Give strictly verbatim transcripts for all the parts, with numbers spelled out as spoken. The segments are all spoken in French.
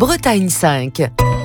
Bretagne cinq.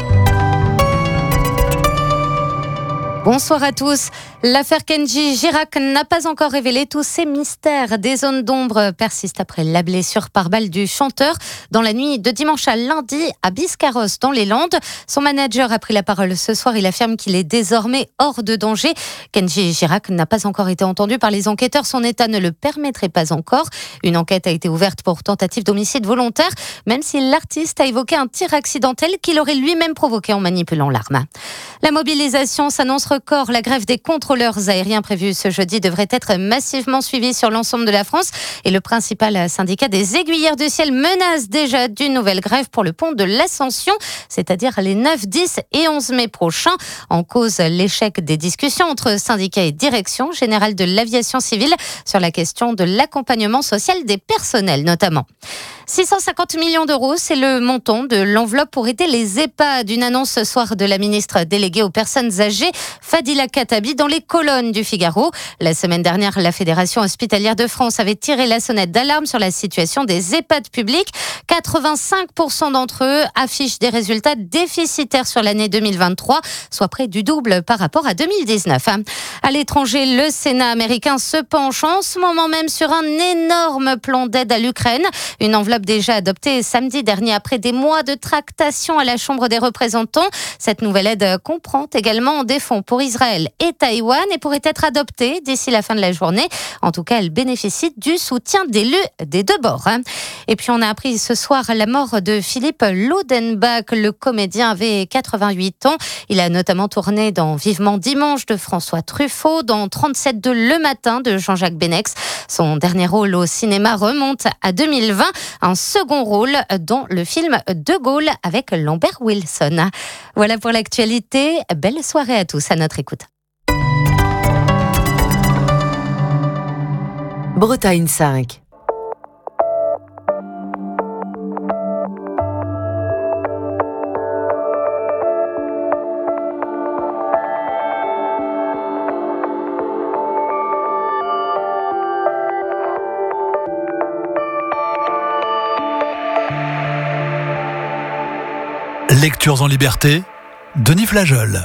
Bonsoir à tous. L'affaire Kenji Girac n'a pas encore révélé tous ses mystères. Des zones d'ombre persistent après la blessure par balle du chanteur dans la nuit de dimanche à lundi à Biscarrosse dans les Landes. Son manager a pris la parole ce soir. Il affirme qu'il est désormais hors de danger. Kenji Girac n'a pas encore été entendu par les enquêteurs. Son état ne le permettrait pas encore. Une enquête a été ouverte pour tentative d'homicide volontaire, même si l'artiste a évoqué un tir accidentel qu'il aurait lui-même provoqué en manipulant l'arme. La mobilisation s'annonce record. La grève des contrôleurs aériens prévue ce jeudi devrait être massivement suivie sur l'ensemble de la France. Et le principal syndicat des aiguilleurs du ciel menace déjà d'une nouvelle grève pour le pont de l'Ascension, c'est-à-dire les neuf, dix et onze mai prochains. En cause, l'échec des discussions entre syndicats et direction générale de l'aviation civile sur la question de l'accompagnement social des personnels notamment. six cent cinquante millions d'euros, c'est le montant de l'enveloppe pour aider les EHPAD. Une annonce ce soir de la ministre déléguée aux personnes âgées, Fadila Khattabi, dans les colonnes du Figaro. La semaine dernière, la Fédération hospitalière de France avait tiré la sonnette d'alarme sur la situation des EHPAD publics. quatre-vingt-cinq pour cent d'entre eux affichent des résultats déficitaires sur l'année deux mille vingt-trois, soit près du double par rapport à deux mille dix-neuf. À l'étranger, le Sénat américain se penche en ce moment même sur un énorme plan d'aide à l'Ukraine. Une enveloppe déjà adoptée samedi dernier après des mois de tractations à la Chambre des représentants. Cette nouvelle aide comprend également des fonds pour Israël et Taïwan et pourrait être adoptée d'ici la fin de la journée. En tout cas, elle bénéficie du soutien d'élus des deux bords. Et puis, on a appris ce soir la mort de Philippe Laudenbach. Le comédien avait quatre-vingt-huit ans. Il a notamment tourné dans Vivement Dimanche de François Truffaut, dans trente-sept deux Le Matin de Jean-Jacques Benex. Son dernier rôle au cinéma remonte à deux mille vingt. Un second rôle dans le film De Gaulle avec Lambert Wilson. Voilà pour l'actualité. Belle soirée à tous à notre écoute. Bretagne cinq. Lectures en liberté, Denis Flageol.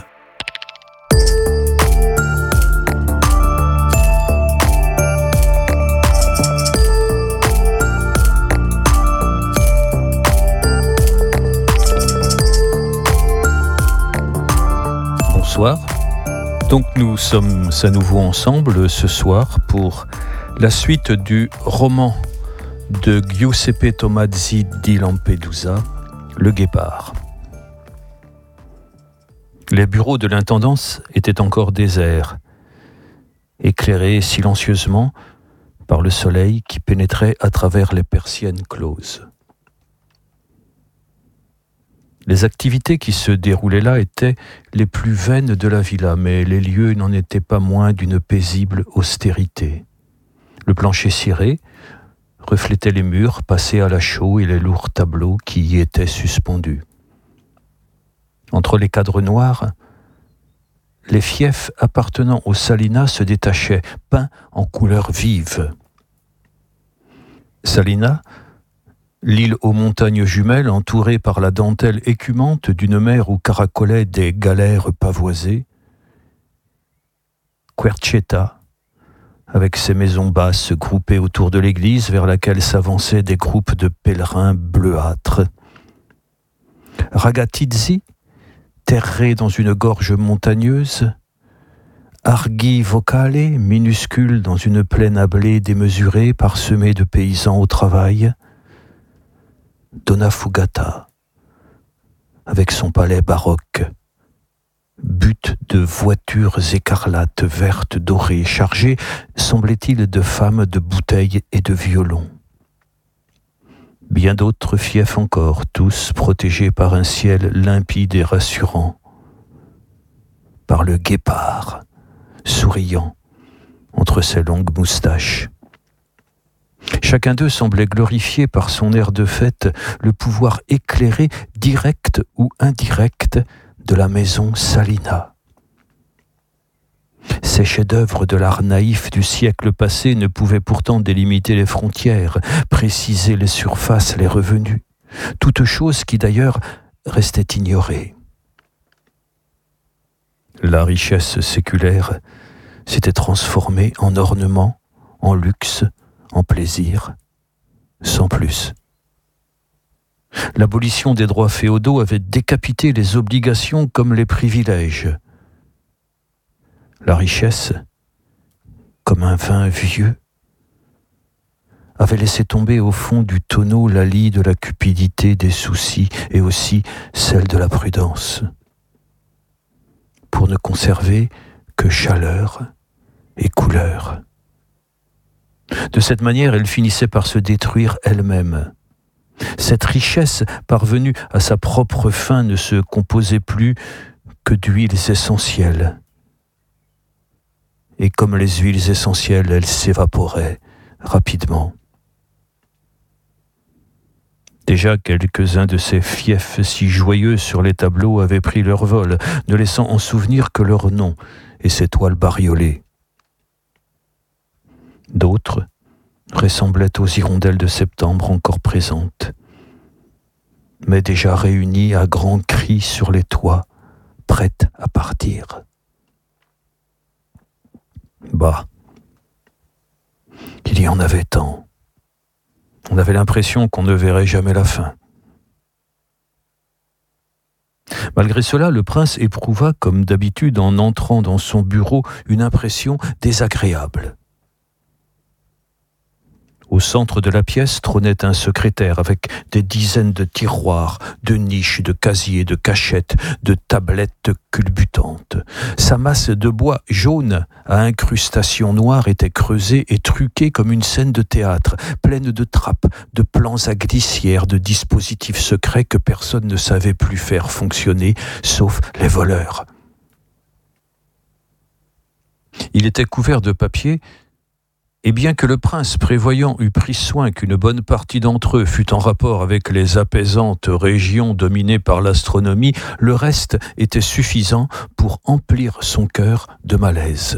Bonsoir. Donc nous sommes à nouveau ensemble ce soir pour la suite du roman de Giuseppe Tomazzi di Lampedusa, Le Guépard. Les bureaux de l'intendance étaient encore déserts, éclairés silencieusement par le soleil qui pénétrait à travers les persiennes closes. Les activités qui se déroulaient là étaient les plus vaines de la villa, mais les lieux n'en étaient pas moins d'une paisible austérité. Le plancher ciré reflétait les murs passés à la chaux et les lourds tableaux qui y étaient suspendus. Entre les cadres noirs, les fiefs appartenant au Salina se détachaient, peints en couleurs vives. Salina, l'île aux montagnes jumelles entourée par la dentelle écumante d'une mer où caracolaient des galères pavoisées. Querceta, avec ses maisons basses groupées autour de l'église vers laquelle s'avançaient des groupes de pèlerins bleuâtres. Ragazzi, terré dans une gorge montagneuse, Arghi Vocale, minuscule dans une plaine à blé démesurée parsemée de paysans au travail, Donna Fugata, avec son palais baroque, but de voitures écarlates, vertes, dorées, chargées, semblait-il, de femmes, de bouteilles et de violons. Bien d'autres fiefs encore, tous protégés par un ciel limpide et rassurant, par le guépard, souriant, entre ses longues moustaches. Chacun d'eux semblait glorifier par son air de fête le pouvoir éclairé, direct ou indirect, de la maison Salina. Ces chefs-d'œuvre de l'art naïf du siècle passé ne pouvaient pourtant délimiter les frontières, préciser les surfaces, les revenus. Toute chose qui d'ailleurs restait ignorée. La richesse séculaire s'était transformée en ornement, en luxe, en plaisir, sans plus. L'abolition des droits féodaux avait décapité les obligations comme les privilèges. La richesse, comme un vin vieux, avait laissé tomber au fond du tonneau la lie de la cupidité, des soucis et aussi celle de la prudence, pour ne conserver que chaleur et couleur. De cette manière, elle finissait par se détruire elle-même. Cette richesse, parvenue à sa propre fin, ne se composait plus que d'huiles essentielles. Et comme les huiles essentielles, elle s'évaporait rapidement. Déjà, quelques-uns de ces fiefs si joyeux sur les tableaux avaient pris leur vol, ne laissant en souvenir que leur nom et ses toiles bariolées. D'autres ressemblaient aux hirondelles de septembre encore présentes, mais déjà réunies à grands cris sur les toits, prêtes à partir. Bah, il y en avait tant. On avait l'impression qu'on ne verrait jamais la fin. Malgré cela, le prince éprouva, comme d'habitude en entrant dans son bureau, une impression désagréable. Au centre de la pièce trônait un secrétaire avec des dizaines de tiroirs, de niches, de casiers, de cachettes, de tablettes culbutantes. Sa masse de bois jaune à incrustation noire était creusée et truquée comme une scène de théâtre, pleine de trappes, de plans à glissière, de dispositifs secrets que personne ne savait plus faire fonctionner, sauf les voleurs. Il était couvert de papier. Et bien que le prince prévoyant eût pris soin qu'une bonne partie d'entre eux fût en rapport avec les apaisantes régions dominées par l'astronomie, le reste était suffisant pour emplir son cœur de malaise.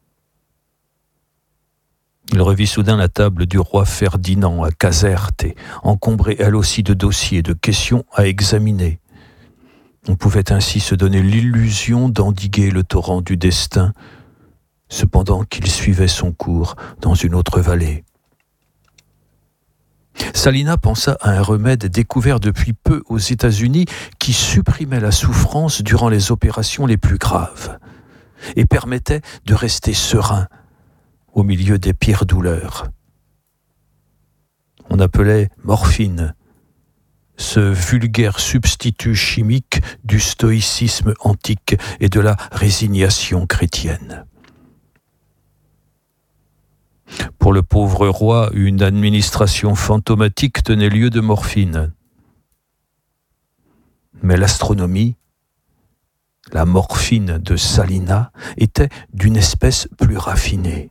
Il revit soudain la table du roi Ferdinand à Caserte, encombrée elle aussi de dossiers, de questions à examiner. On pouvait ainsi se donner l'illusion d'endiguer le torrent du destin, cependant qu'il suivait son cours dans une autre vallée. Salina pensa à un remède découvert depuis peu aux États-Unis qui supprimait la souffrance durant les opérations les plus graves et permettait de rester serein au milieu des pires douleurs. On appelait morphine ce vulgaire substitut chimique du stoïcisme antique et de la résignation chrétienne. Pour le pauvre roi, une administration fantomatique tenait lieu de morphine. Mais l'astronomie, la morphine de Salina, était d'une espèce plus raffinée.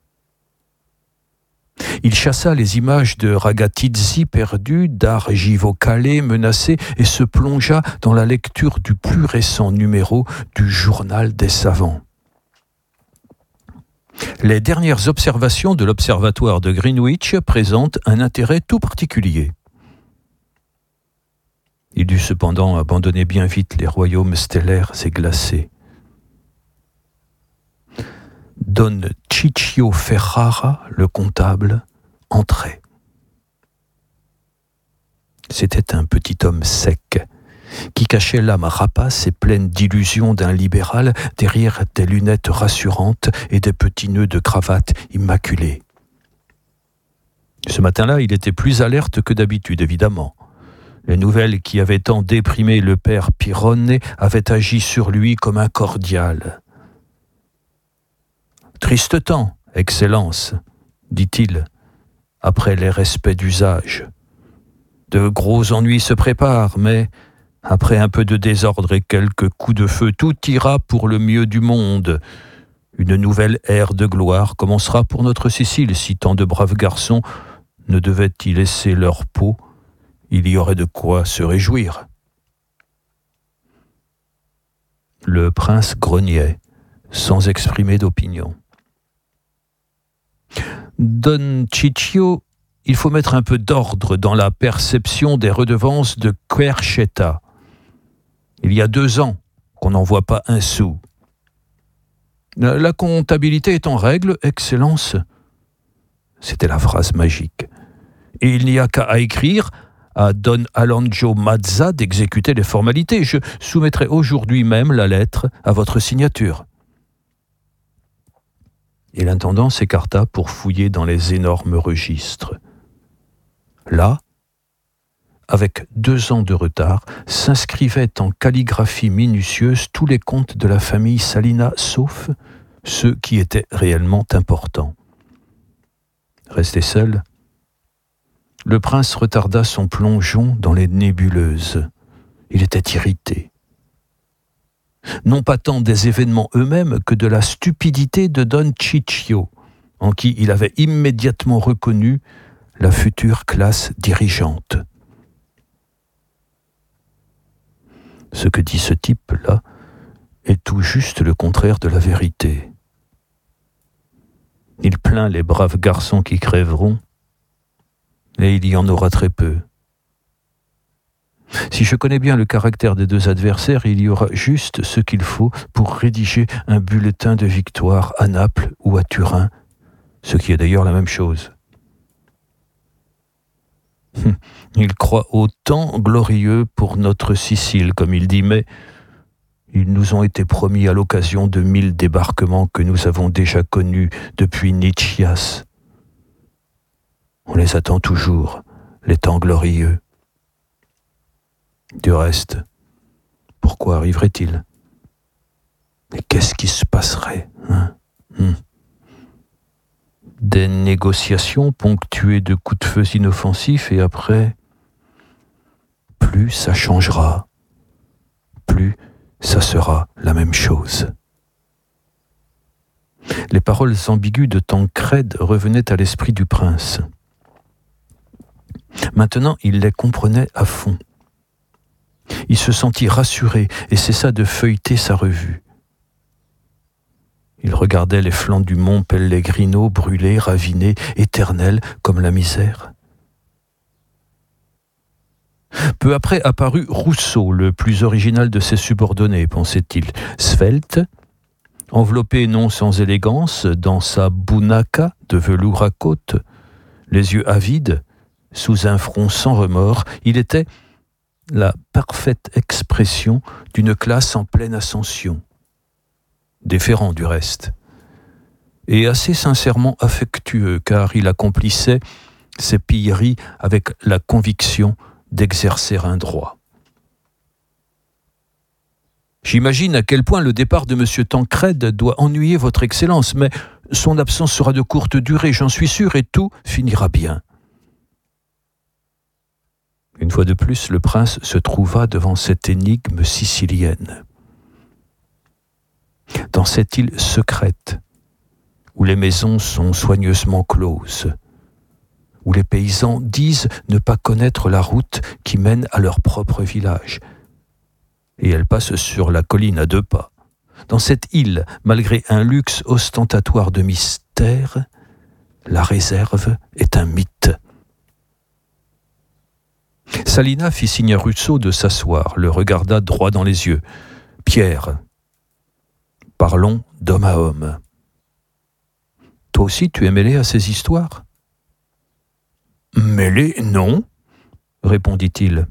Il chassa les images de ragazzi perdus, d'argivocalés menacés et se plongea dans la lecture du plus récent numéro du Journal des savants. Les dernières observations de l'observatoire de Greenwich présentent un intérêt tout particulier. Il dut cependant abandonner bien vite les royaumes stellaires et glacés. Don Ciccio Ferrara, le comptable, entrait. C'était un petit homme sec, qui cachait l'âme rapace et pleine d'illusions d'un libéral derrière des lunettes rassurantes et des petits nœuds de cravate immaculés. Ce matin-là, il était plus alerte que d'habitude, évidemment. Les nouvelles qui avaient tant déprimé le père Pirone avaient agi sur lui comme un cordial. « Triste temps, Excellence, dit-il, après les respects d'usage. De gros ennuis se préparent, mais... après un peu de désordre et quelques coups de feu, tout ira pour le mieux du monde. Une nouvelle ère de gloire commencera pour notre Sicile, si tant de braves garçons ne devaient y laisser leur peau. Il y aurait de quoi se réjouir. » Le prince grognait, sans exprimer d'opinion. « Don Ciccio, il faut mettre un peu d'ordre dans la perception des redevances de Querceta. Il y a deux ans qu'on n'en voit pas un sou. La comptabilité est en règle, Excellence. C'était la phrase magique. Et il n'y a qu'à écrire à Don Alonso Mazza d'exécuter les formalités. Je soumettrai aujourd'hui même la lettre à votre signature. Et l'intendant s'écarta pour fouiller dans les énormes registres. Là, avec deux ans de retard, s'inscrivaient en calligraphie minutieuse tous les comptes de la famille Salina, sauf ceux qui étaient réellement importants. Resté seul, le prince retarda son plongeon dans les nébuleuses. Il était irrité. Non pas tant des événements eux-mêmes que de la stupidité de Don Ciccio, en qui il avait immédiatement reconnu la future classe dirigeante. Ce que dit ce type-là est tout juste le contraire de la vérité. Il plaint les braves garçons qui crèveront, et il y en aura très peu. Si je connais bien le caractère des deux adversaires, il y aura juste ce qu'il faut pour rédiger un bulletin de victoire à Naples ou à Turin, ce qui est d'ailleurs la même chose. Il croit au temps glorieux pour notre Sicile, comme il dit, mais ils nous ont été promis à l'occasion de mille débarquements que nous avons déjà connus depuis Nicias. On les attend toujours, les temps glorieux. Du reste, pourquoi arriverait-il? Mais qu'est-ce qui se passerait, hein? hum. Des négociations ponctuées de coups de feu inoffensifs et après, plus ça changera, plus ça sera la même chose. Les paroles ambiguës de Tancrède revenaient à l'esprit du prince. Maintenant, il les comprenait à fond. Il se sentit rassuré et cessa de feuilleter sa revue. Il regardait les flancs du mont Pellegrino brûlés, ravinés, éternels comme la misère. Peu après apparut Rousseau, le plus original de ses subordonnés, pensait-il, svelte, enveloppé non sans élégance dans sa bounaka de velours à côte, les yeux avides, sous un front sans remords, il était la parfaite expression d'une classe en pleine ascension. Déférent du reste, et assez sincèrement affectueux, car il accomplissait ses pilleries avec la conviction d'exercer un droit. J'imagine à quel point le départ de M. Tancrède doit ennuyer votre Excellence, mais son absence sera de courte durée, j'en suis sûr, et tout finira bien. Une fois de plus, le prince se trouva devant cette énigme sicilienne. Dans cette île secrète, où les maisons sont soigneusement closes, où les paysans disent ne pas connaître la route qui mène à leur propre village, et elle passe sur la colline à deux pas. Dans cette île, malgré un luxe ostentatoire de mystère, la réserve est un mythe. Salina fit signe à Rousseau de s'asseoir, le regarda droit dans les yeux. « Pierre, parlons d'homme à homme. Toi aussi, tu es mêlé à ces histoires ?»« Mêlé, non, » répondit-il.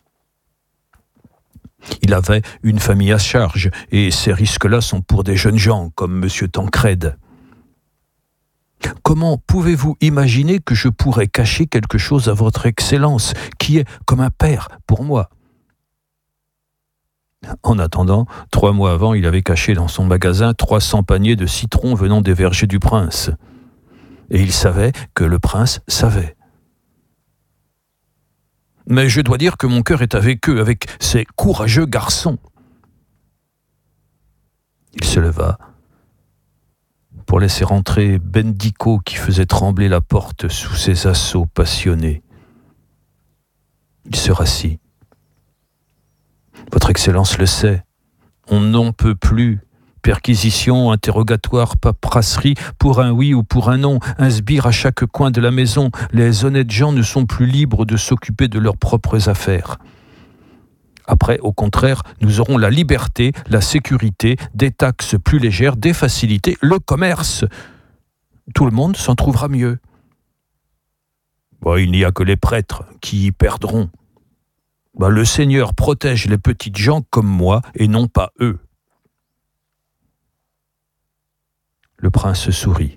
Il avait une famille à charge, et ces risques-là sont pour des jeunes gens, comme M. Tancrède. Comment pouvez-vous imaginer que je pourrais cacher quelque chose à votre Excellence, qui est comme un père pour moi ? En attendant, trois mois avant, il avait caché dans son magasin trois cents paniers de citrons venant des vergers du prince. Et il savait que le prince savait. Mais je dois dire que mon cœur est avec eux, avec ces courageux garçons. Il se leva pour laisser entrer Bendico qui faisait trembler la porte sous ses assauts passionnés. Il se rassit. Votre Excellence le sait, on n'en peut plus. Perquisition, interrogatoire, paperasserie, pour un oui ou pour un non, un sbire à chaque coin de la maison. Les honnêtes gens ne sont plus libres de s'occuper de leurs propres affaires. Après, au contraire, nous aurons la liberté, la sécurité, des taxes plus légères, des facilités, le commerce. Tout le monde s'en trouvera mieux. Bon, il n'y a que les prêtres qui y perdront. Ben, le Seigneur protège les petites gens comme moi et non pas eux. Le prince sourit.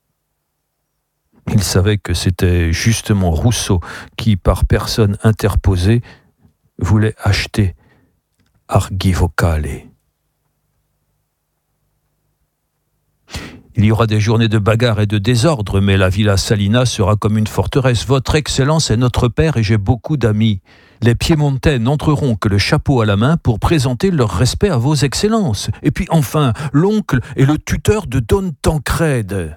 Il savait que c'était justement Rousseau qui, par personne interposée, voulait acheter Argi Vocale. Il y aura des journées de bagarre et de désordre, mais la Villa Salina sera comme une forteresse. Votre Excellence est notre père et j'ai beaucoup d'amis. Les Piémontais n'entreront que le chapeau à la main pour présenter leur respect à vos Excellences. Et puis enfin, l'oncle est le tuteur de Don Tancrède.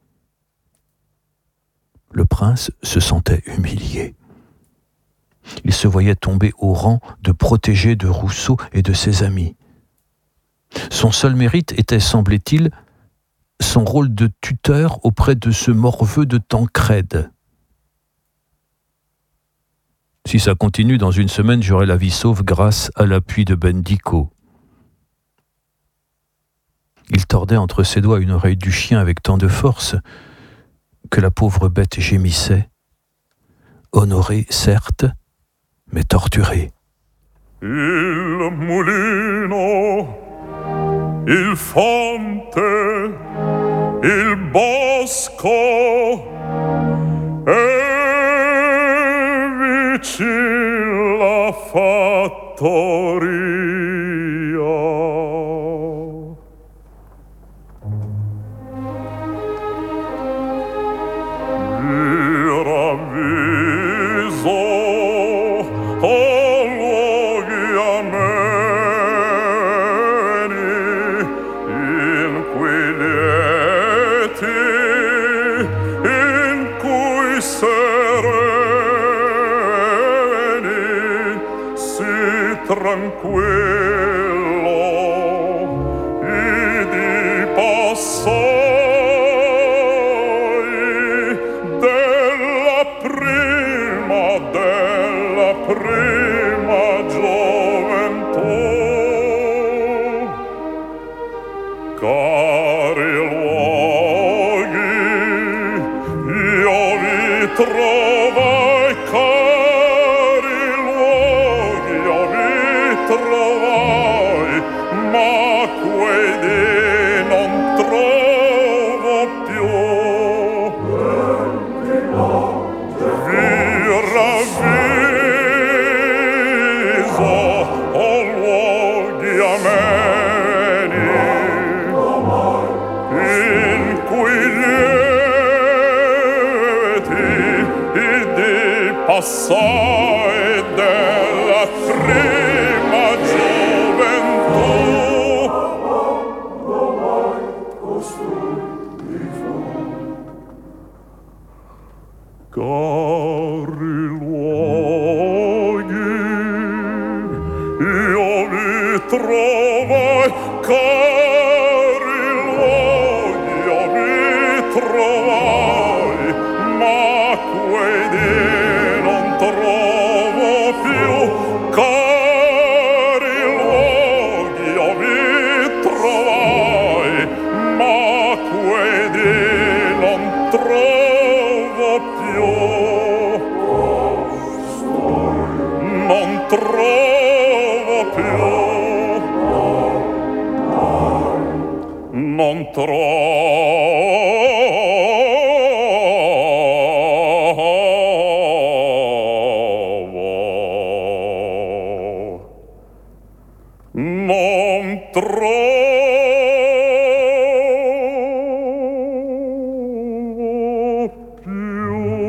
Le prince se sentait humilié. Il se voyait tomber au rang de protégé de Rousseau et de ses amis. Son seul mérite était, semblait-il, son rôle de tuteur auprès de ce morveux de Tancrède. Si ça continue, dans une semaine, j'aurai la vie sauve grâce à l'appui de Bendico. Il tordait entre ses doigts une oreille du chien avec tant de force que la pauvre bête gémissait, honorée, certes, mais torturée. Il mulino, il fonte, il bosco, e vicino la fattoria. Tranquillo e di passai della prima, della prima gioventù. Cari luoghi, io vi trovai, cari luoghi, io vi trovai, ma quelli non trovo più. Vi ravviso, o luoghi ameni, in cui lieti di passai della prima gioventù. Cari luoghi, io vi trovai, cari luoghi, io vi trovai, ma quelli non trovo più. Cari luoghi, io vi trovai, ma quelli non trovo più. Non trovo più. Non trovo. Non trovo più.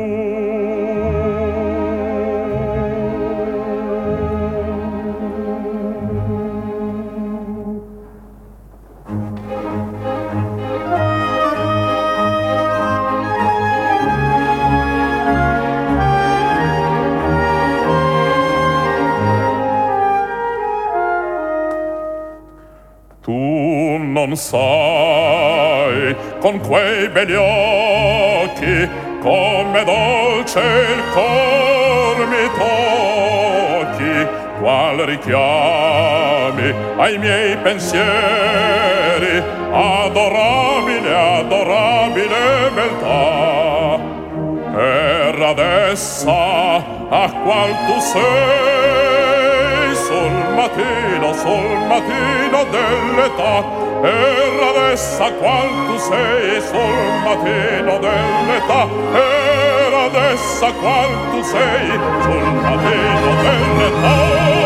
Tu non sai con quei begli occhi come dolce il cor mi tocchi, qual richiami ai miei pensieri, adorabile, adorabile beltà, terra d'essa a qual tu sei, sul mattino, sul mattino dell'età, terra d'essa qual tu sei, sul mattino dell'età, terra d'essa qual tu sei, sul mattino dell'età.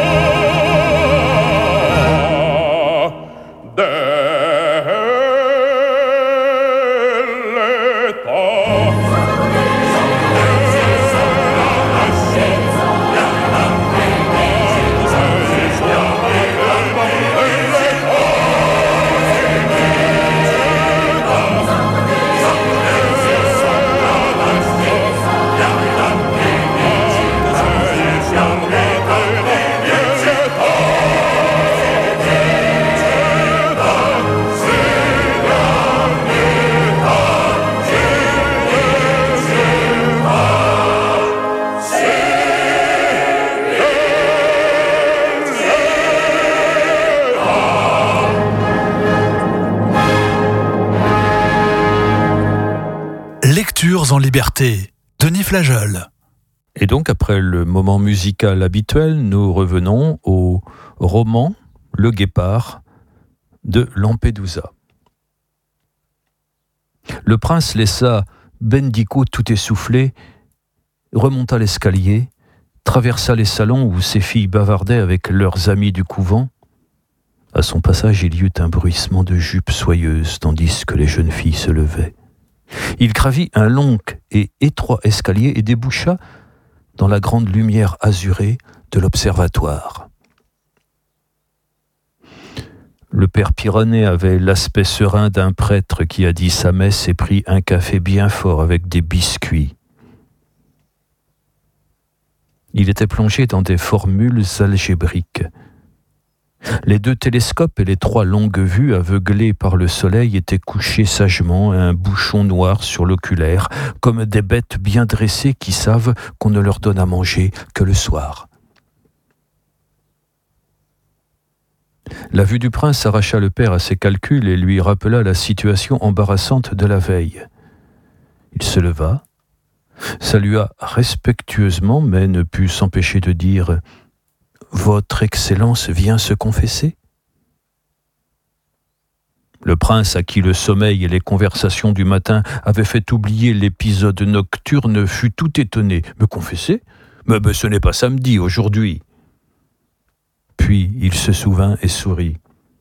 Lectures en liberté, Denis Flageol. Et donc, après le moment musical habituel, nous revenons au roman Le Guépard de Lampedusa. Le prince laissa Bendico tout essoufflé, remonta l'escalier, traversa les salons où ses filles bavardaient avec leurs amis du couvent. À son passage, il y eut un bruissement de jupes soyeuses, tandis que les jeunes filles se levaient. Il gravit un long et étroit escalier et déboucha dans la grande lumière azurée de l'observatoire. Le père Pironet avait l'aspect serein d'un prêtre qui a dit sa messe et pris un café bien fort avec des biscuits. Il était plongé dans des formules algébriques. Les deux télescopes et les trois longues-vues aveuglées par le soleil étaient couchés sagement, un bouchon noir sur l'oculaire, comme des bêtes bien dressées qui savent qu'on ne leur donne à manger que le soir. La vue du prince arracha le père à ses calculs et lui rappela la situation embarrassante de la veille. Il se leva, salua respectueusement, mais ne put s'empêcher de dire « Votre Excellence vient se confesser ?» Le prince, à qui le sommeil et les conversations du matin avaient fait oublier l'épisode nocturne, fut tout étonné. « Me confesser ? Mais, mais ce n'est pas samedi, aujourd'hui. » Puis il se souvint et sourit.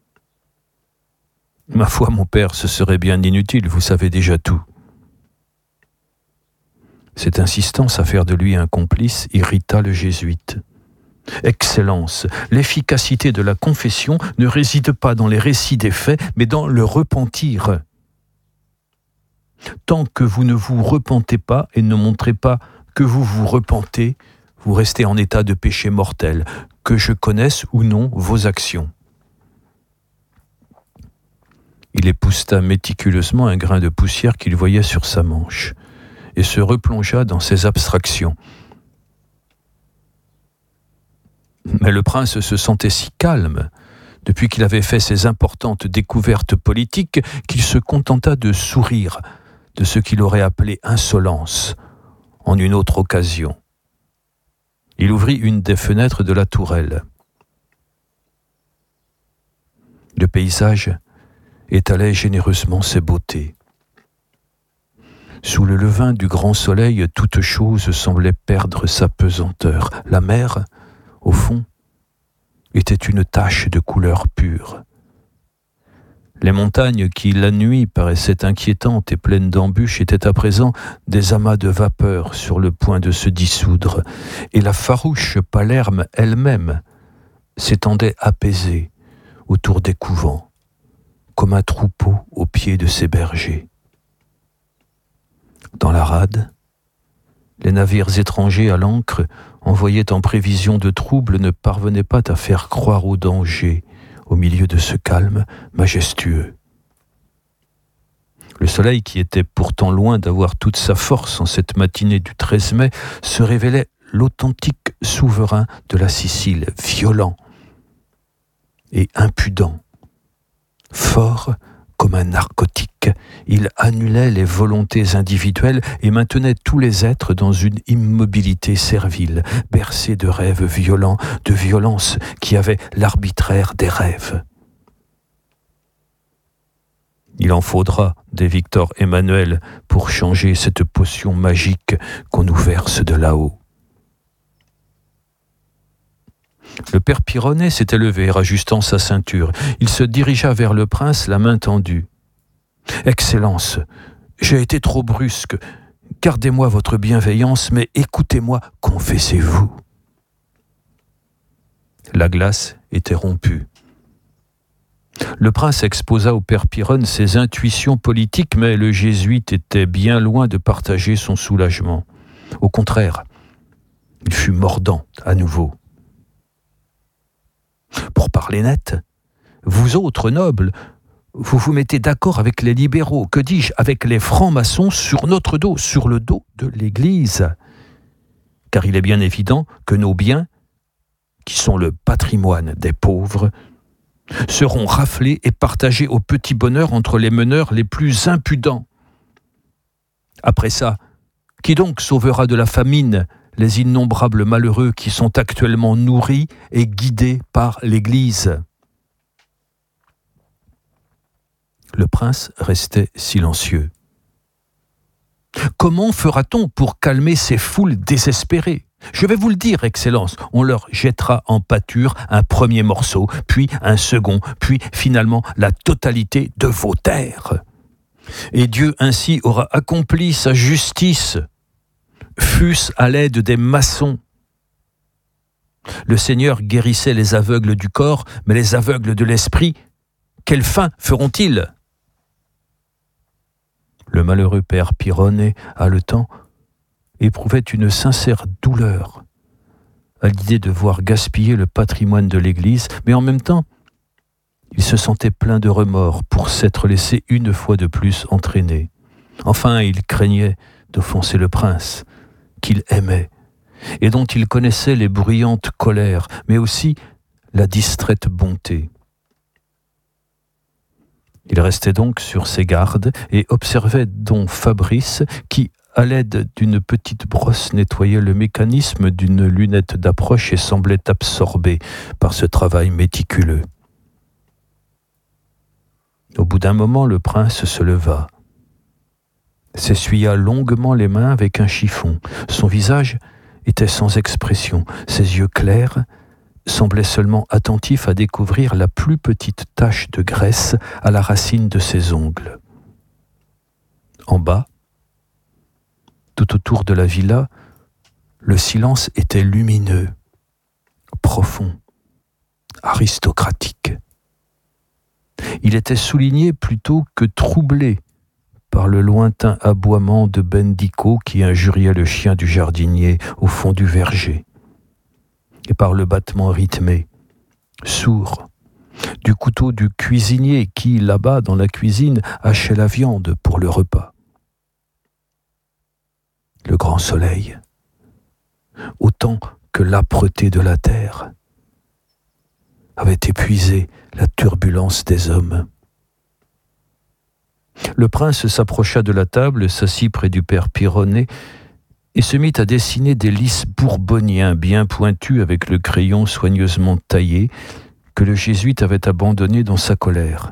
« Ma foi, mon père, ce serait bien inutile, vous savez déjà tout. » Cette insistance à faire de lui un complice irrita le jésuite. « Excellence, l'efficacité de la confession ne réside pas dans les récits des faits, mais dans le repentir. Tant que vous ne vous repentez pas et ne montrez pas que vous vous repentez, vous restez en état de péché mortel, que je connaisse ou non vos actions. » Il épousseta méticuleusement un grain de poussière qu'il voyait sur sa manche et se replongea dans ses abstractions. Mais le prince se sentait si calme, depuis qu'il avait fait ses importantes découvertes politiques, qu'il se contenta de sourire de ce qu'il aurait appelé insolence en une autre occasion. Il ouvrit une des fenêtres de la tourelle. Le paysage étalait généreusement ses beautés. Sous le levain du grand soleil, toute chose semblait perdre sa pesanteur. La mer, au fond, était une tache de couleur pure. Les montagnes qui, la nuit, paraissaient inquiétantes et pleines d'embûches, étaient à présent des amas de vapeur sur le point de se dissoudre, et la farouche Palerme elle-même s'étendait apaisée autour des couvents, comme un troupeau au pied de ses bergers. Dans la rade, les navires étrangers à l'ancre, envoyés en prévision de troubles, ne parvenaient pas à faire croire au danger au milieu de ce calme majestueux. Le soleil, qui était pourtant loin d'avoir toute sa force en cette matinée du treize mai, se révélait l'authentique souverain de la Sicile, violent et impudent, fort comme un narcotique. Il annulait les volontés individuelles et maintenait tous les êtres dans une immobilité servile, bercés de rêves violents, de violences qui avaient l'arbitraire des rêves. Il en faudra des Victor Emmanuel pour changer cette potion magique qu'on nous verse de là-haut. Le père Pironet s'était levé, rajustant sa ceinture. Il se dirigea vers le prince, la main tendue. « Excellence, j'ai été trop brusque. Gardez-moi votre bienveillance, mais écoutez-moi, confessez-vous. » La glace était rompue. Le prince exposa au père Piron ses intuitions politiques, mais le jésuite était bien loin de partager son soulagement. Au contraire, il fut mordant à nouveau. Pour parler net, vous autres nobles, vous vous mettez d'accord avec les libéraux, que dis-je, avec les francs-maçons sur notre dos, sur le dos de l'Église. Car il est bien évident que nos biens, qui sont le patrimoine des pauvres, seront raflés et partagés au petit bonheur entre les meneurs les plus impudents. Après ça, qui donc sauvera de la famine les innombrables malheureux qui sont actuellement nourris et guidés par l'Église? Le prince restait silencieux. Comment fera-t-on pour calmer ces foules désespérées? Je vais vous le dire, Excellence, on leur jettera en pâture un premier morceau, puis un second, puis finalement la totalité de vos terres. Et Dieu ainsi aura accompli sa justice, fût-ce à l'aide des maçons. Le Seigneur guérissait les aveugles du corps, mais les aveugles de l'esprit, quelle fin feront-ils? Le malheureux père Pironet, haletant, éprouvait une sincère douleur à l'idée de voir gaspiller le patrimoine de l'Église, mais en même temps, il se sentait plein de remords pour s'être laissé une fois de plus entraîner. Enfin, il craignait d'offenser le prince, qu'il aimait, et dont il connaissait les bruyantes colères, mais aussi la distraite bonté. Il restait donc sur ses gardes et observait don Fabrice qui, à l'aide d'une petite brosse, nettoyait le mécanisme d'une lunette d'approche et semblait absorbé par ce travail méticuleux. Au bout d'un moment, le prince se leva, s'essuya longuement les mains avec un chiffon. Son visage était sans expression, ses yeux clairs semblaient seulement attentifs à découvrir la plus petite tache de graisse à la racine de ses ongles. En bas, tout autour de la villa, le silence était lumineux, profond, aristocratique. Il était souligné plutôt que troublé par le lointain aboiement de Bendico qui injuriait le chien du jardinier au fond du verger, et par le battement rythmé, sourd, du couteau du cuisinier qui, là-bas dans la cuisine, hachait la viande pour le repas. Le grand soleil, autant que l'âpreté de la terre, avait épuisé la turbulence des hommes. Le prince s'approcha de la table, s'assit près du père Pironet et se mit à dessiner des lys bourboniens bien pointus avec le crayon soigneusement taillé que le jésuite avait abandonné dans sa colère.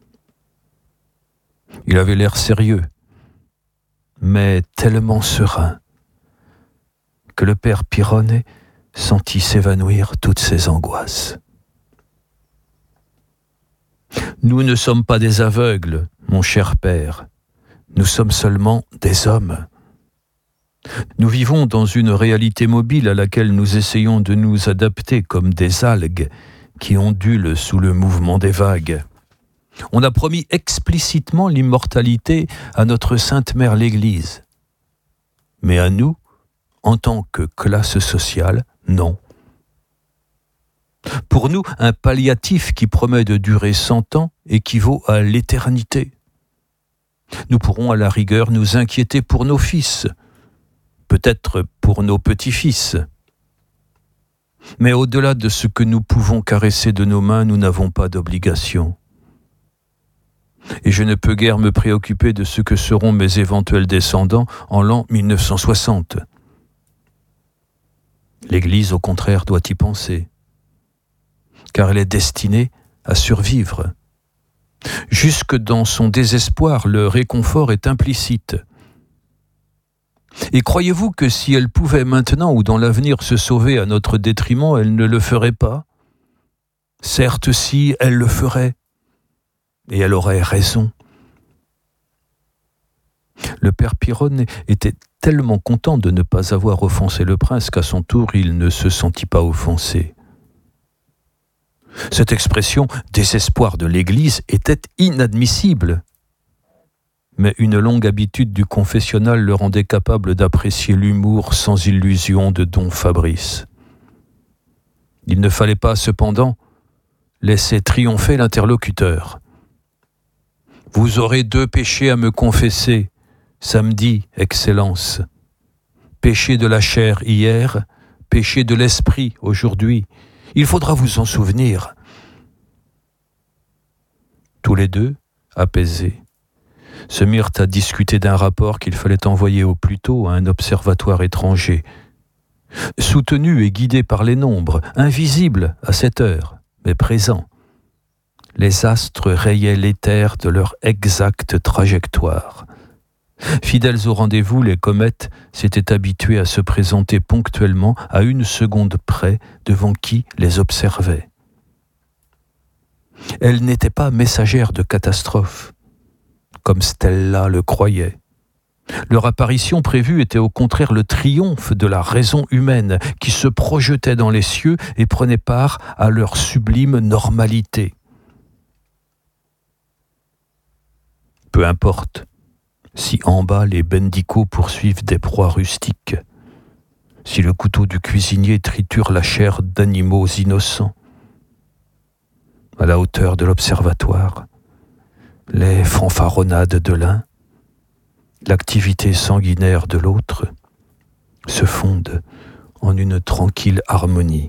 Il avait l'air sérieux, mais tellement serein que le père Pironet sentit s'évanouir toutes ses angoisses. « Nous ne sommes pas des aveugles, mon cher père, nous sommes seulement des hommes. Nous vivons dans une réalité mobile à laquelle nous essayons de nous adapter comme des algues qui ondulent sous le mouvement des vagues. On a promis explicitement l'immortalité à notre Sainte Mère l'Église. Mais à nous, en tant que classe sociale, non. Pour nous, un palliatif qui promet de durer cent ans équivaut à l'éternité. Nous pourrons à la rigueur nous inquiéter pour nos fils, peut-être pour nos petits-fils. Mais au-delà de ce que nous pouvons caresser de nos mains, nous n'avons pas d'obligation. Et je ne peux guère me préoccuper de ce que seront mes éventuels descendants en l'an mille neuf cent soixante. L'Église, au contraire, doit y penser, car elle est destinée à survivre. Jusque dans son désespoir, le réconfort est implicite. Et croyez-vous que si elle pouvait maintenant ou dans l'avenir se sauver à notre détriment, elle ne le ferait pas ? Certes, si, elle le ferait. Et elle aurait raison. Le père Pirone était tellement content de ne pas avoir offensé le prince qu'à son tour, il ne se sentit pas offensé. Cette expression « désespoir de l'Église » était inadmissible. Mais une longue habitude du confessionnal le rendait capable d'apprécier l'humour sans illusion de don Fabrice. Il ne fallait pas, cependant, laisser triompher l'interlocuteur. « Vous aurez deux péchés à me confesser, samedi, Excellence. Péché de la chair hier, péché de l'esprit aujourd'hui. Il faudra vous en souvenir. » Tous les deux, apaisés, se mirent à discuter d'un rapport qu'il fallait envoyer au plus tôt à un observatoire étranger. Soutenus et guidés par les nombres, invisibles à cette heure, mais présents, les astres rayaient l'éther de leur exacte trajectoire. Fidèles au rendez-vous, les comètes s'étaient habituées à se présenter ponctuellement à une seconde près devant qui les observait. Elles n'étaient pas messagères de catastrophes, comme Stella le croyait. Leur apparition prévue était au contraire le triomphe de la raison humaine qui se projetait dans les cieux et prenait part à leur sublime normalité. Peu importe si en bas les bendicots poursuivent des proies rustiques, si le couteau du cuisinier triture la chair d'animaux innocents. À la hauteur de l'observatoire, les fanfaronnades de l'un, l'activité sanguinaire de l'autre, se fondent en une tranquille harmonie.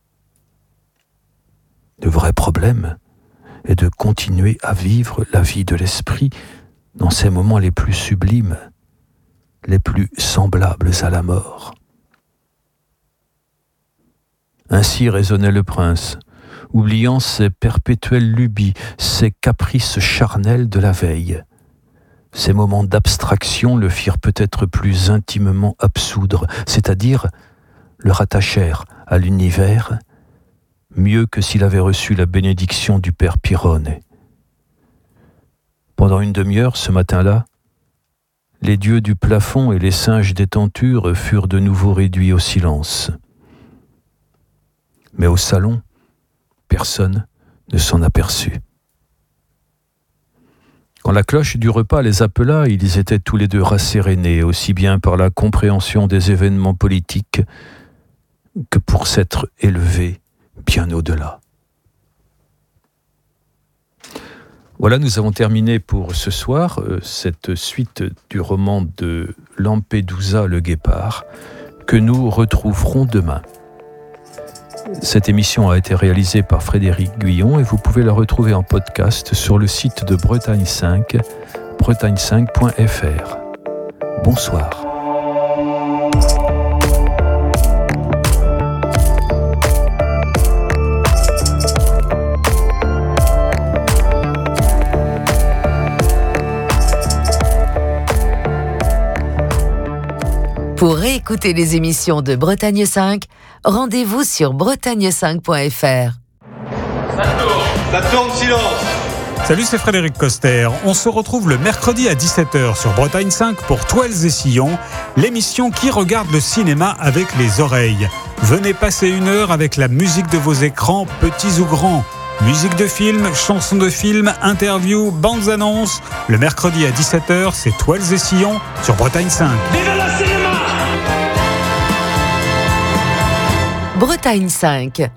Le vrai problème est de continuer à vivre la vie de l'esprit dans ces moments les plus sublimes, les plus semblables à la mort. Ainsi raisonnait le prince, oubliant ses perpétuelles lubies, ses caprices charnels de la veille. Ces moments d'abstraction le firent peut-être plus intimement absoudre, c'est-à-dire le rattachèrent à l'univers, mieux que s'il avait reçu la bénédiction du père Pirone. Pendant une demi-heure, ce matin-là, les dieux du plafond et les singes des tentures furent de nouveau réduits au silence. Mais au salon, personne ne s'en aperçut. Quand la cloche du repas les appela, ils étaient tous les deux rassérénés, aussi bien par la compréhension des événements politiques que pour s'être élevés bien au-delà. Voilà, nous avons terminé pour ce soir euh, cette suite du roman de Lampedusa le Guépard que nous retrouverons demain. Cette émission a été réalisée par Frédéric Guyon et vous pouvez la retrouver en podcast sur le site de Bretagne cinq, bretagne cinq point f r. Bonsoir. Pour réécouter les émissions de Bretagne cinq, rendez-vous sur bretagne cinq point f r. Ça tourne, ça tourne, silence. Salut, c'est Frédéric Coster. On se retrouve le mercredi à dix-sept heures sur Bretagne cinq pour Toiles et Sillons, l'émission qui regarde le cinéma avec les oreilles. Venez passer une heure avec la musique de vos écrans, petits ou grands. Musique de film, chansons de film, interviews, bandes annonces. Le mercredi à dix-sept heures, c'est Toiles et Sillons sur Bretagne cinq. Vive le cinéma! Bretagne cinq.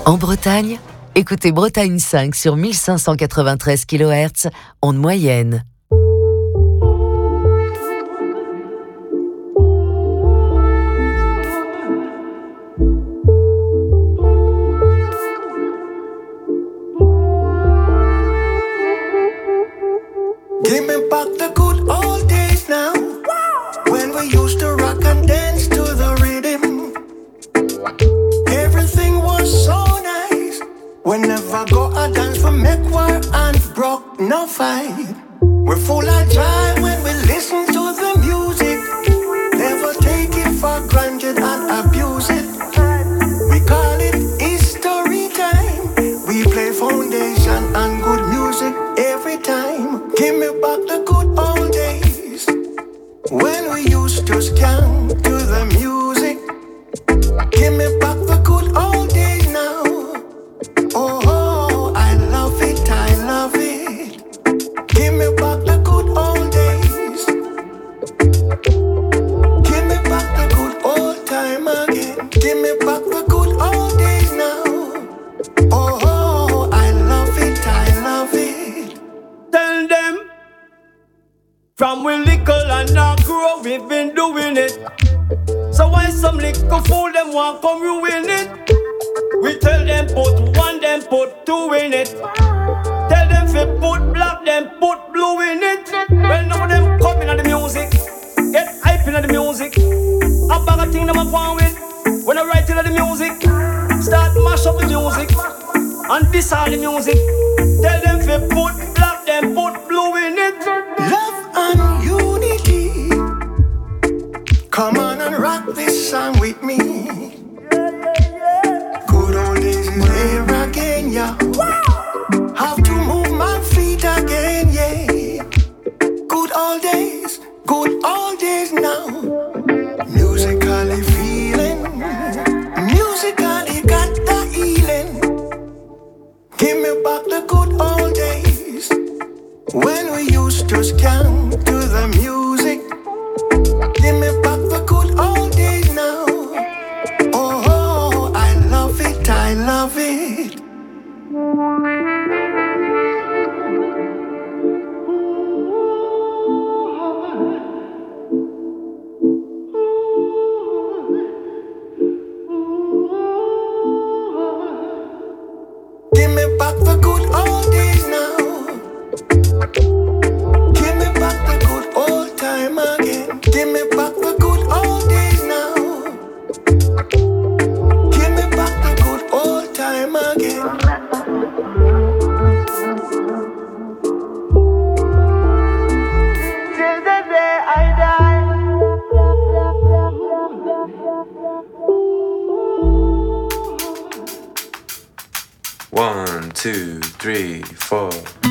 En Bretagne, écoutez Bretagne cinq sur mille cinq cent quatre-vingt-treize kilohertz, onde moyenne. Give me back the good old days now, when we used to rock and dance to the rhythm. Everything was so nice. Whenever go a dance for make war and broke no fight. We're full of joy when we listen to the music. Never take it for granted and abuse it. We call it history time. We play foundation and good music every time. Give me back the good old days, when we used to scan to the music. Give me back the good old days now. Oh, oh, I love it, I love it. Give me back the good old days. Give me back the good old time again. Give me back the good old days now. Oh, oh, I love it, I love it. Tell them, from we little and now grow, we've been doing it. So why some little fool them want come ruin it? We tell them put one, them put two in it. Tell them fi put black, them put blue in it. Well, none of them come in the music, get hype in the music. A bag of thing them a go with. When I write in the music, start mash up the music and diss all the music. Tell them fi put black, them put blue in it. Love and unity. Come on and rock this song with me. Good old days is here again, yeah. Have to move my feet again, yeah. Good old days, good old days now. Musically feeling, musically got the healing. Give me back the good old days, when we used to scan to the music. Give me back the good old days now. Oh, oh, I love it, I love it. Give me back the good old days now. Give me back the good old time again. Give me back the good old days now. Give me back the good old time again. Till the day I die. One, two, three, four.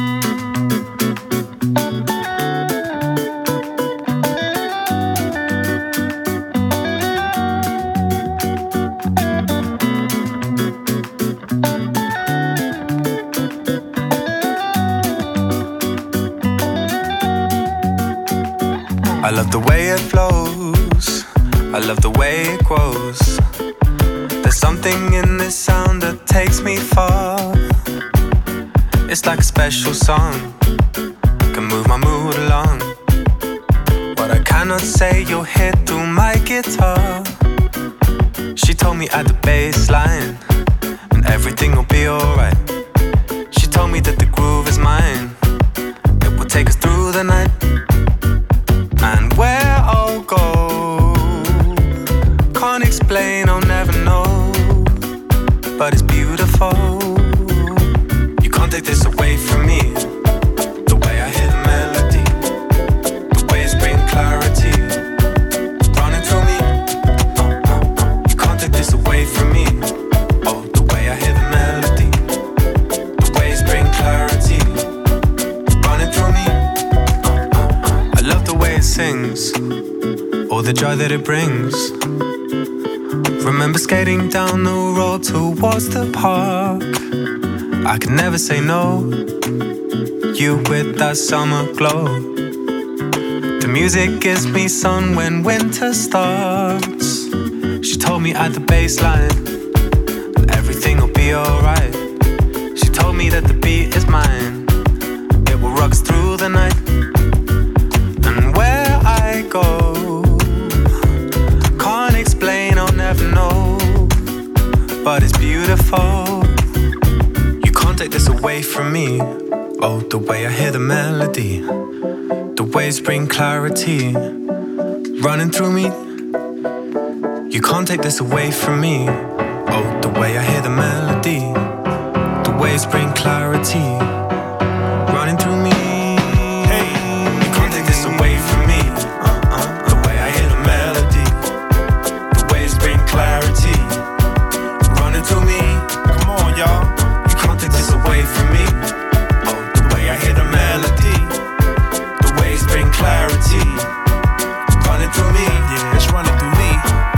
I love the way it flows, I love the way it grows. There's something in this sound that takes me far. It's like a special song, can move my mood along. What I cannot say you'll hear through my guitar. She told me at the bass line, and everything will be alright. She told me that the groove is mine, it will take us through the night. And where I'll go, can't explain, I'll never know. But it's beautiful, you can't take this away from me. The way I hear the melody, the way it's bringing clarity, running through me. uh, uh, uh. You can't take this away from me. Oh, the way I hear the melody, the way it's bringing clarity, running through me. uh, uh, uh. I love the way it sings, all the joy that it brings. Remember skating down the road towards the park. I could never say no, you with that summer glow. The music gives me sun when winter starts. She told me at the baseline, everything will be alright. me that the beat is mine. It will rock us through the night. And where I go, can't explain, I'll never know. But it's beautiful. You can't take this away from me. Oh, the way I hear the melody, the waves bring clarity running through me. You can't take this away from me. Oh, the way I hear the melody, the waves bring clarity running through me. Hey, you can't take this away from me. Uh-uh. The way I hear the melody, the waves bring clarity running through me. Come on, y'all. You can't take this away from me. Oh, the way I hear the melody, the waves bring clarity running through me. Yeah, it's running through me.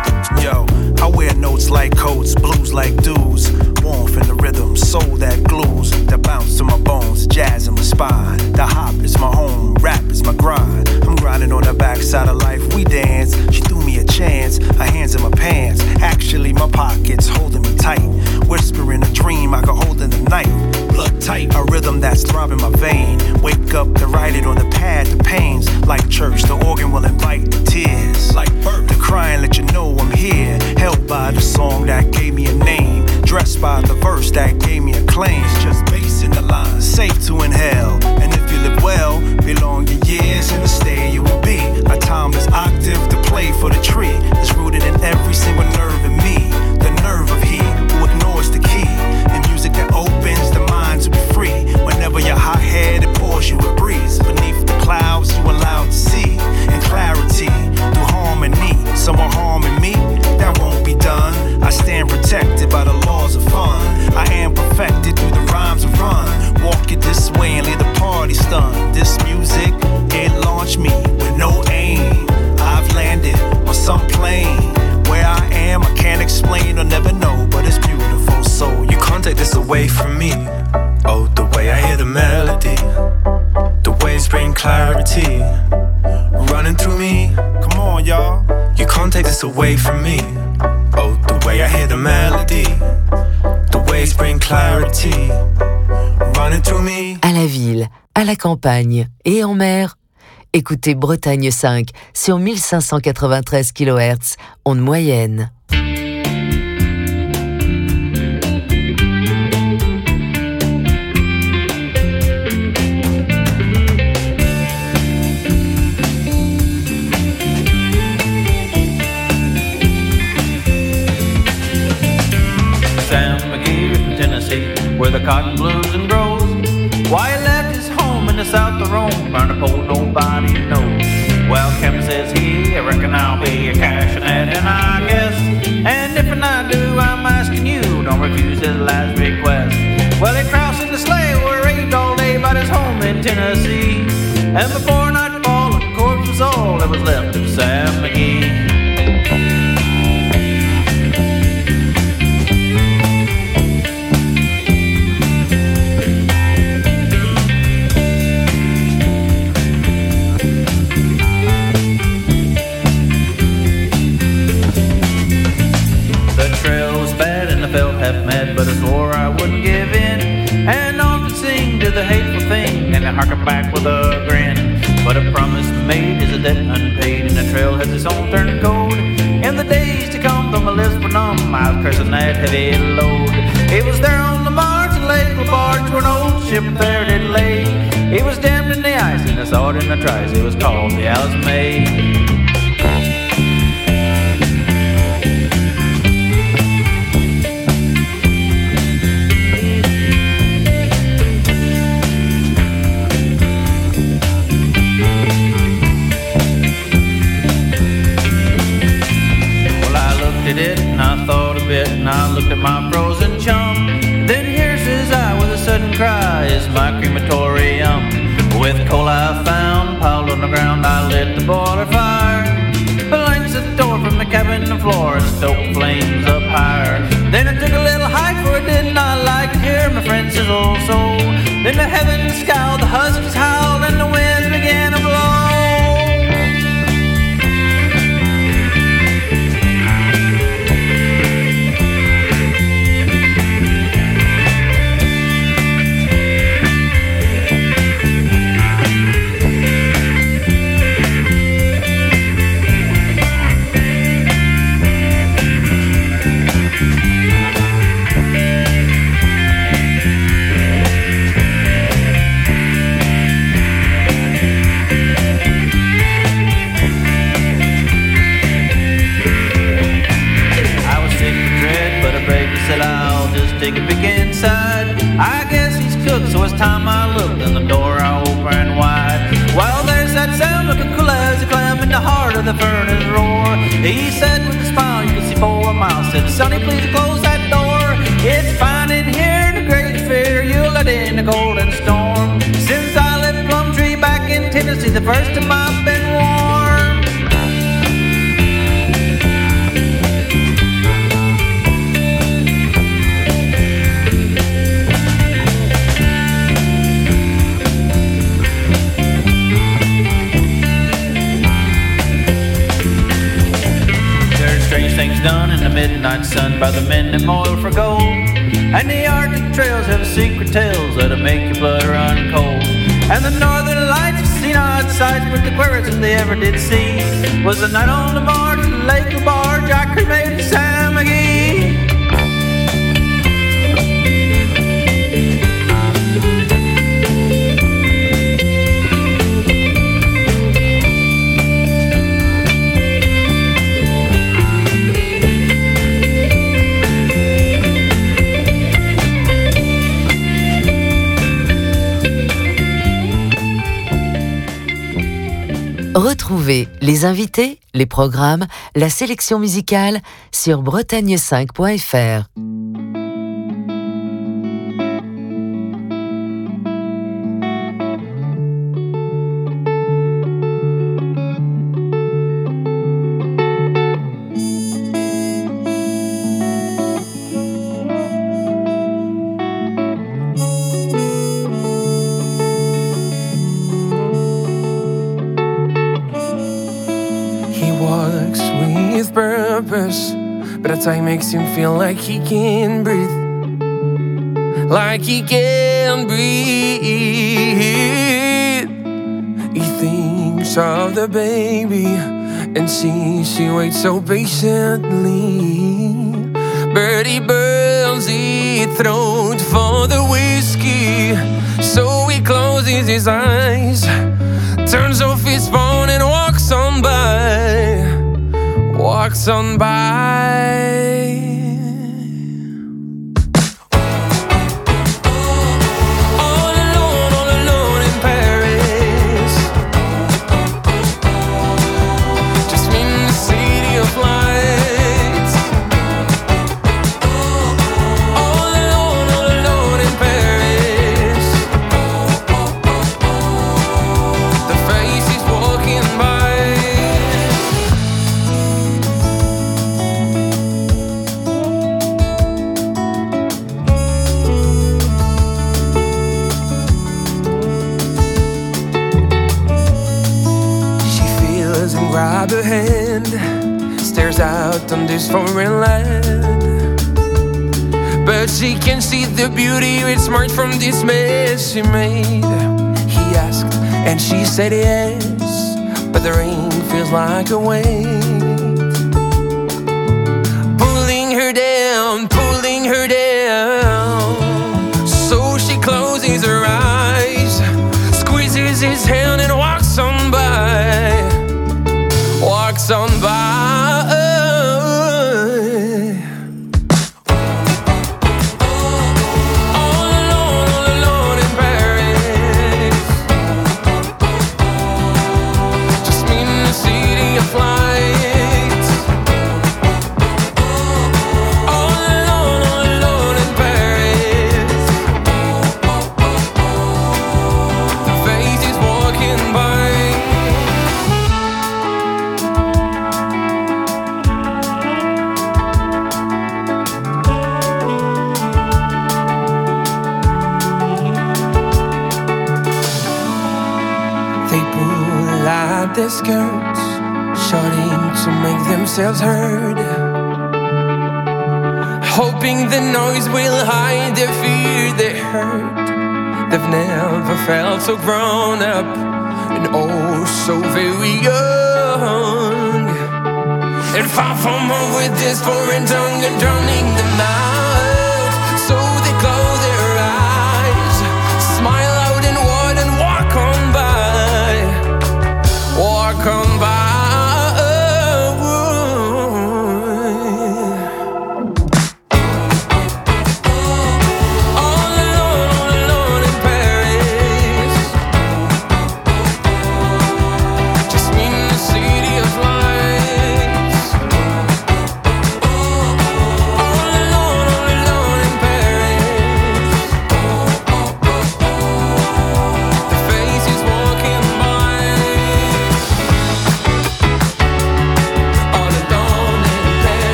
Yo, I wear notes like coats, blues like dudes. Warmth in the rhythm, soul that glues, that bounce to my bones, jazz in my spine. The hop is my home, rap is my grind. I'm grinding on the backside of life, we dance. She threw me a chance, her hands in my pants. Actually, my pockets holding me tight. Whispering a dream I could hold in the night. Blood tight, a rhythm that's throbbing my vein. Wake up to write it on the pad, the pains. Like church, the organ will invite the tears. Like birth, the crying let you know I'm here. Held by the song that gave me a name. Dressed by the verse that gave me a claim. It's just bass in the line, safe to inhale. And if you live well, belong your years in the state you will be. A timeless octave to play for the tree. It's rooted in every single nerve in me. The nerve of he who ignores the key. In music that opens the mind to be free. Whenever your hot head, it pours you a breeze. Beneath the clouds you allowed to see. In clarity, through harmony. Someone harming me, that won't be done. I stand protected by the laws of fun. I am perfected through the rhymes of run. Walk it this way and leave the party stunned. This music, it launched me with no aim. I've landed on some plane. Where I am, I can't explain or never know, but it's beautiful, so you can't take this away from me. Oh, the way I hear the melody, the waves bring clarity running through me. Come on, y'all. You can't take this away from me. Oh, the way I hear the melody, the waves bring clarity running through me. À la ville, à la campagne et en mer, écoutez Bretagne cinq sur mille cinq cent quatre-vingt-treize kilohertz, onde moyenne. Where the cotton blooms and grows. Why he left his home in the south to roam, burn a pole nobody knows. Well, Kevin says he, I reckon I'll be a cashing at, and I guess. And if I do, I'm asking you, don't refuse his last request. Well, he crossed in the sleigh, we raved all day about his home in Tennessee. And before nightfall, the corpse was all that was left of Sam McGee. But I swore I wouldn't give in, and on to sing to the hateful thing, and I harken back with a grin. But a promise made is a debt unpaid, and the trail has its own turn code. In the days to come, though my lips were numb, I was pressing that heavy load. It was there on the march of Lake Labarge, where an old ship there did lay. It was damned in the ice, and I saw it in the tries. It was called the Alice May. It, and I thought a bit, and I looked at my frozen chum. Then here's his eye with a sudden cry, is my crematorium. With coal I found piled on the ground, I lit the boiler fire. Lights the door from the cabin to the floor and stoked the flames up higher. Then I took a little hike, for I did not like to hear my friend sizzle so. Then the heavens scowled, the huskies howled, and the winds began to blow. take a peek inside. I guess he's cooked, so it's time I looked, and the door I opened wide. Well, there's that sound looking cool as a clam in the heart of the furnace roar. He said with a smile, you can see four miles. Said, Sonny, please close that door. It's fine in here, the great fear you'll let in the golden storm. Since I left Plumtree back in Tennessee, the first time I've been warm. Things done in the midnight sun by the men that moil for gold. And the Arctic trails have secret tales that'll make your blood run cold. And the northern lights have seen outside, but the queerest they ever did see was the night on the marge of Lake LaBarge I cremated Sam McGee. Retrouvez les invités, les programmes, la sélection musicale sur bretagne cinq point f r. But at times makes him feel like he can breathe, like he can breathe. He thinks of the baby and sees she waits so patiently, but he burns his throat for the whiskey. So he closes his eyes, turns off his phone and walks on by. Walks on by. All alone, all alone in Paris, just in the city of lights. All alone, all alone in Paris, the face is walking by. Grab her hand, stares out on this foreign land, but she can see the beauty with smart from this mess she made. He asked and she said yes, but the rain feels like a weight, pulling her down, pulling her down. So she closes her eyes, squeezes his hand and walks on by. Walks on by. All alone, all alone in Paris, just me in the city of lights. All alone, all alone in Paris, the face is walking by. Their skirts, shouting to make themselves heard, hoping the noise will hide their fear, their hurt. They've never felt so grown up and oh so very young, and far from home with this foreign tongue and drowning them out. So they close their eyes, smile out in wide and walk on by. Walk on by.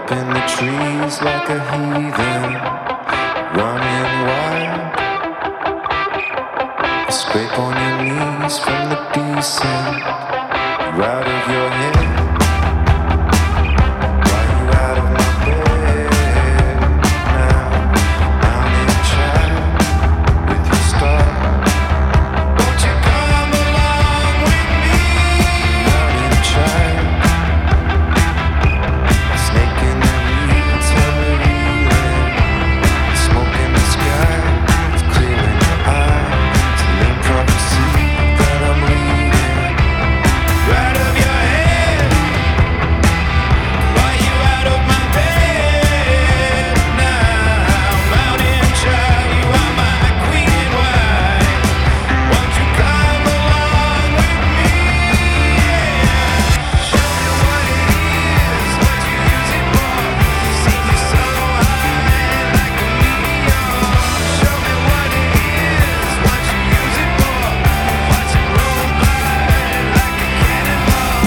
up in the trees like a heathen, running wild. You scrape on your knees from the descent. You're out of your head. Why you out of my bed now? Mountain child with your star. Won't you come along with me? Mountain child. Snake in the reeds, heavy reeling. Smoke in the sky, it's clearing your eyes. An prophecy that I'm reading. Right of your head. Why you out of my bed now? Mountain child, you are my queen and wife. Won't you come along with me? Show me what it is, what you use it for. See you so high like a meteor. Show me what it is, what you use it for. Watch it roll by like a cannonball.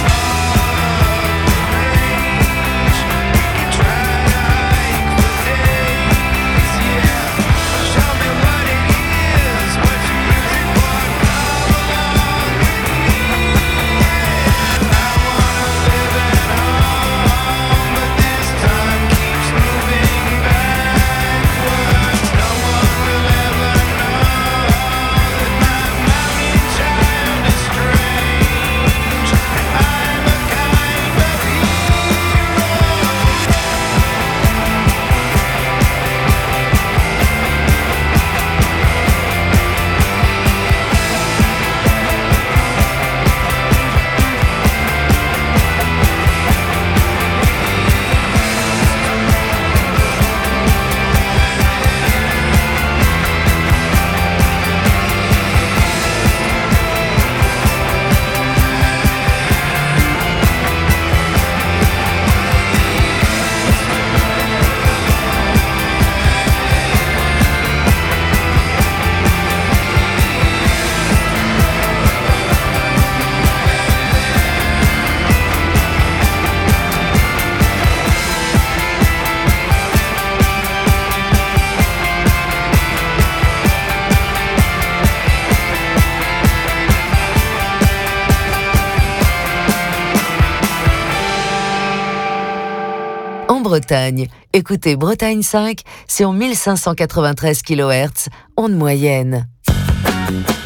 Range, you can try to hike for days, yeah. Show me what it is, what you use it for. Come along with me, yeah. I wanna live at home, but this time keeps moving backwards. No one will ever know that my mountain child is strange. I'm a kind of hero. En Bretagne, écoutez Bretagne cinq sur mille cinq cent quatre-vingt-treize kilohertz, onde moyenne.